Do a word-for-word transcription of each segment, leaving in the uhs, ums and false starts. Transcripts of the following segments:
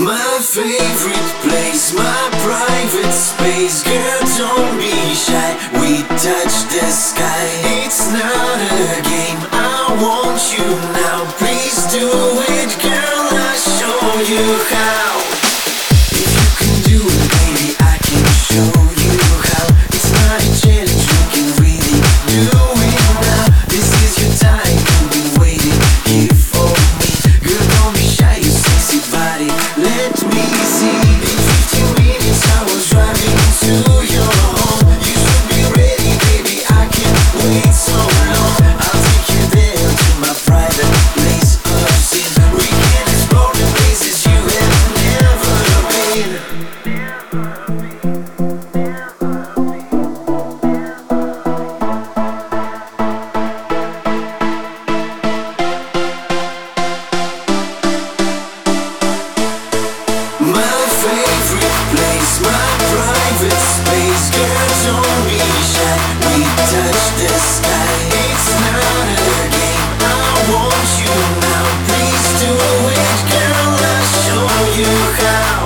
My favorite place, my private space. Girl, don't be shy, we touch the sky. It's not a game, I want you now. Please do it, girl, I'll show you how. If you can do it, baby, I can show you how. It's not a challenge, you can really do it now. This is your time, you've been waiting here for me. Girl, don't be shy, you sexy body, let me see. In fifteen minutes I was driving to your home. You should be ready, baby, I can't wait so long. I'll take you there to my private place of sin. We can explore the places you have never been. My favorite place, my private space. Girl, don't be shy, we touch the sky. It's not a game, I want you now. Please do it, girl, I'll show you how.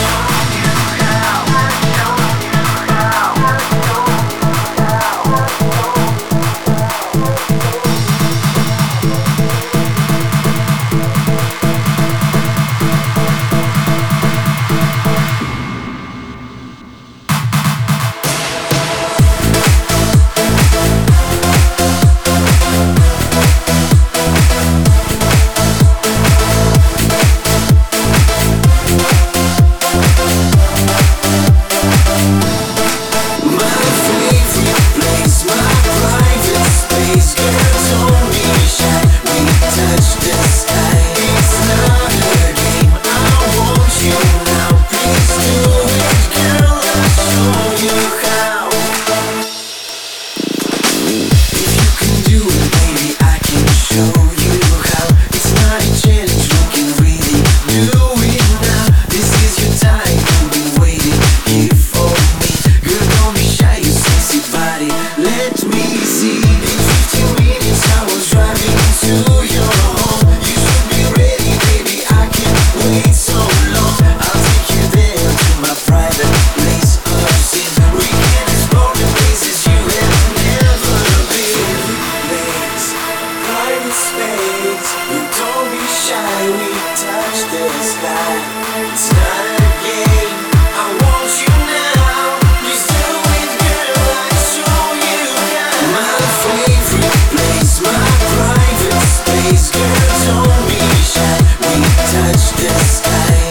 Let me see. In fifteen minutes I was driving to your home. You should be ready, baby, I can't wait so long. I'll take you there to my private place of sin. We can explore the places you have never been. Place, private space. You don't be shy, we touch the sky. It's not a game, I want you now. Please do it, girl, I'll show you how. My favorite place, my private space. Girl, don't be shy, we touch the sky.